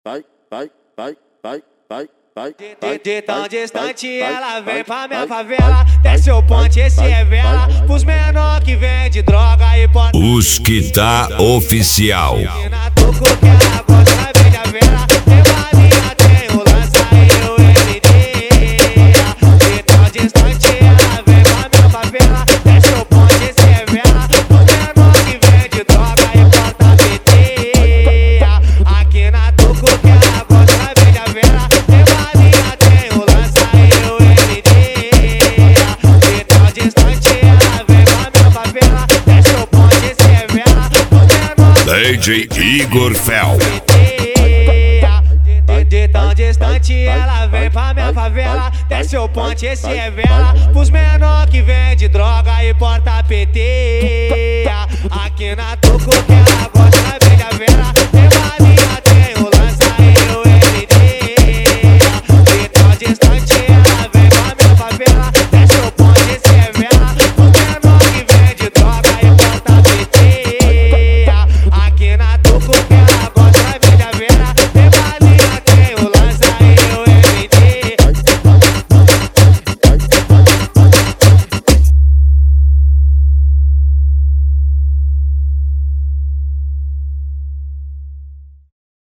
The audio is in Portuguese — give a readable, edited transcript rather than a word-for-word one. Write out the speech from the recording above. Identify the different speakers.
Speaker 1: De tão distante ela vem pra minha favela. Desce o ponte, esse é vela pros menor que vende droga e porta.
Speaker 2: Os que tá oficial. DJ Igor Fel.
Speaker 1: De tão distante ela vem pra minha favela. Desce o ponte, esse é vela pros menor que vende droga e porta PT. Aqui na Tucu que ela gosta, vende a vela.